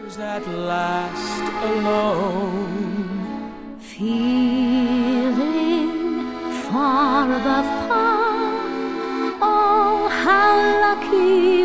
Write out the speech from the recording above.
At last alone, feeling far above par. Oh, how lucky